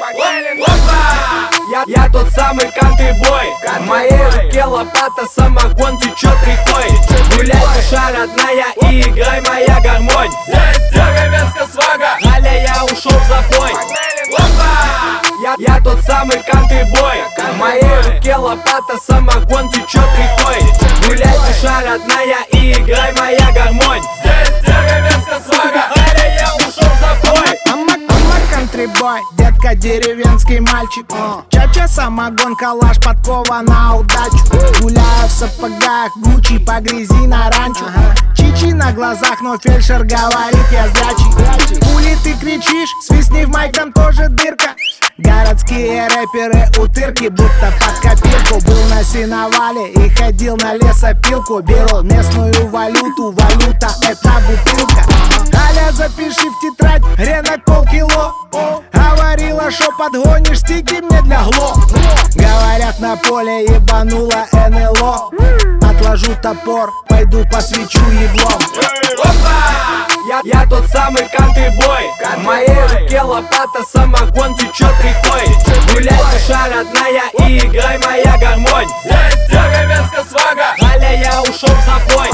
Погнали! Я тот самый кантри-бой. В моей руке лопата, самогон течет рекой. Гуляй, душа родная, и играй моя гармонь. Здесь деревенская свага, Галя, я ушел в запой. Я тот самый кантри-бой. В моей руке лопата, самогон течет рекой. Гуляй, душа родная, и играй моя гармонь. Здесь деревенская свага, Галя, я ушел в запой. Кантрибой, детка, деревенский мальчик. Чача, самогон, калаш, подкова на удачу. Гуляю в сапогах, Гуччи по грязи на ранчо. Чичи на глазах, но фельдшер говорит, я зрячий. Пули ты кричишь, свистни в майк, там тоже дырка. Городские рэперы утырки, будто под копирку. Был на сеновале и ходил на лесопилку. Беру местную валюту, валюта это бутылка. Аля, запиши в тетрадь, гренок полкило. Говорила, шо подгонишь стики мне для гло. Говорят, на поле ебанула НЛО. Отложу топор, пойду посвечу еблом. Я тот самый кантри-бой. В моей руке лопата, самогон течет рекой. Гуляй, душа родная, и играй моя гармонь. Здесь деревенская свага, Галя, я ушел в запой.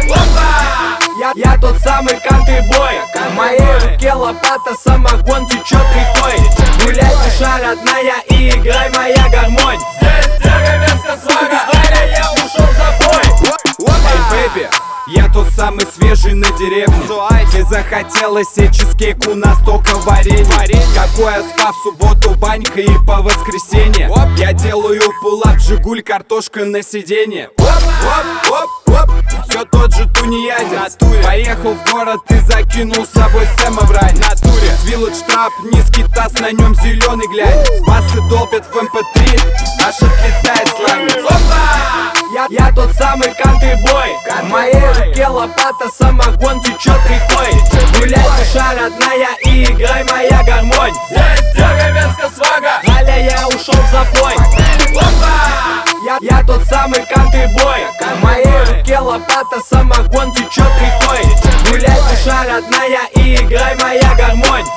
Я тот самый кантри-бой. В моей руке лопата, самогон течет рекой. Гуляй, душа родная, и играй моя гармонь. Здесь деревенская свага, Галя, я ушел в запой. Эй, бэйби, я тот самый свежий на деревне. Тебе захотелось себе чизкейк, у нас только варенье. Какой я спа в субботу, банька и по воскресенье. Я делаю пулап, Жигуль, картошка на сиденье. Все тот же тунеядец. Поехал в город и закинул с собой Сэма в рай. Вилледж трап, низкий таз, на нем зеленый глянец. Басы долбят в MP3, аж отлетает сланец. Я тот самый кантри-бой. В моей руке лопата, самогон течет рекой. Гуляй, душа родная, и играй моя гармонь. Здесь деревенская свага, Галя, я ушел в запой. Я тот самый кантри-бой. В моей руке лопата, самогон течет рекой. Гуляй, душа родная, и играй моя гармонь.